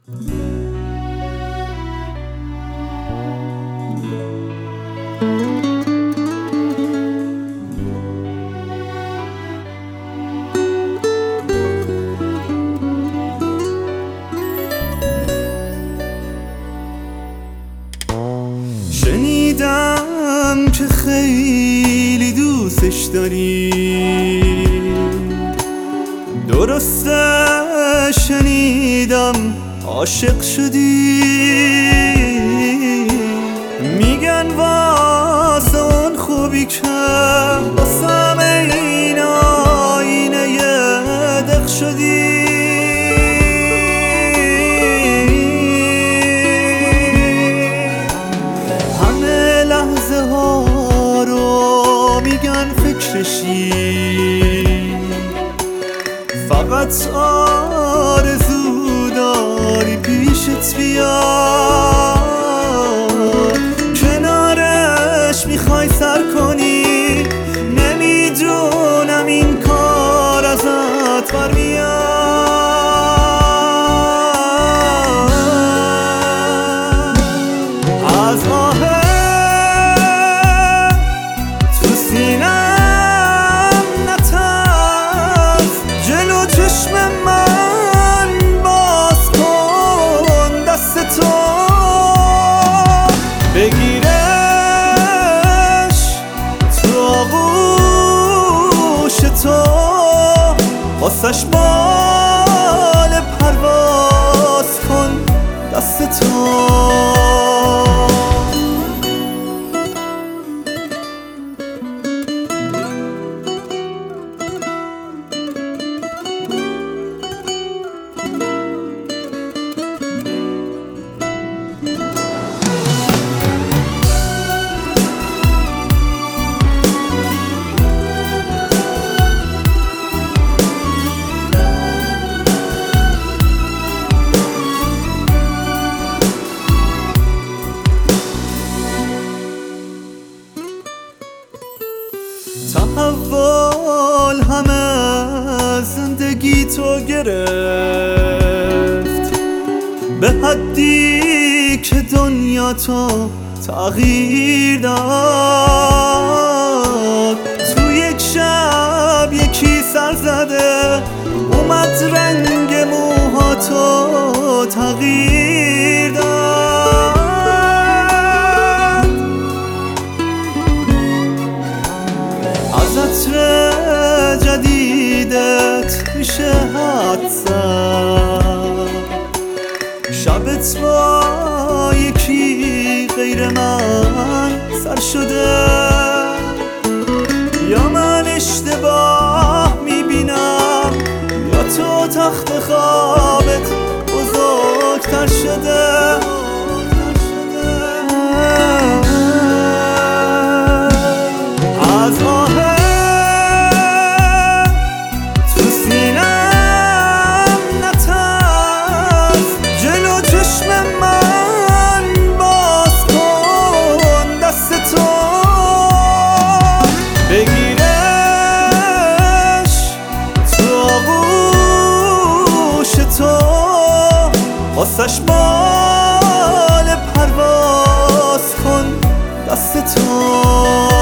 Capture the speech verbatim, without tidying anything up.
شنیدم که خیلی دوستش داری، درسته شنیدم عاشق شدی. میگن واسه اون خوبی که واسم این آینه یه دق شدی. همه لحظه ها رو میگن فکرشی، فقط آرزو داری پیشت بیاد، کنارش میخوای سر کنی. نمیدونم این کار ازت برمیاد. از آه تو سینم نترس، جلو چشم من باز کن دست تو، بگیرش تو آغوش تو، واسش بال پرواز کن دست تو. تحول همه زندگی تو گرفت، به حدی که دنیا تو تغییر داد. تو یک شب یکی سر زده اومد رنگ موهاتو تغییر داد. از عطر جدیدت میشه حد زد، شبت با یکی غیر من سر شده. یا من اشتباه میبینم یا تو تخت خوابت بزرگتر شده. از آه تو سینم نترس، جلو چشم من باز کن دست تو، بگیرش تو آغوش تو، واسش بال پرواز کن دست تو.